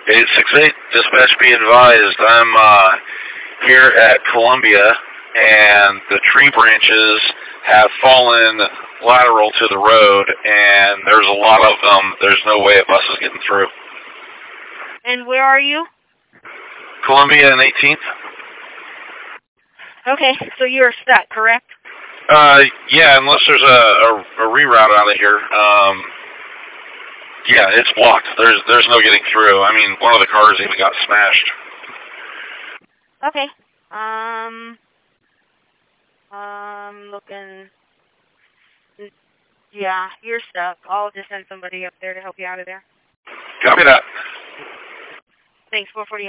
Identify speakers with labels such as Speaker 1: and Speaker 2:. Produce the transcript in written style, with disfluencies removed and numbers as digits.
Speaker 1: 868, dispatch be advised. I'm here at Columbia, and the tree branches have fallen lateral to the road, and there's a lot of them. There's no way a bus is getting through.
Speaker 2: And where are you?
Speaker 1: Columbia and 18th?
Speaker 2: Okay, so you're stuck, correct?
Speaker 1: Yeah, unless there's a reroute out of here. Yeah, it's blocked. There's no getting through. I mean, one of the cars even got smashed.
Speaker 2: Okay. Looking. Yeah, you're stuck. I'll just send somebody up there to help you out of there.
Speaker 1: Copy that.
Speaker 2: Thanks, 440.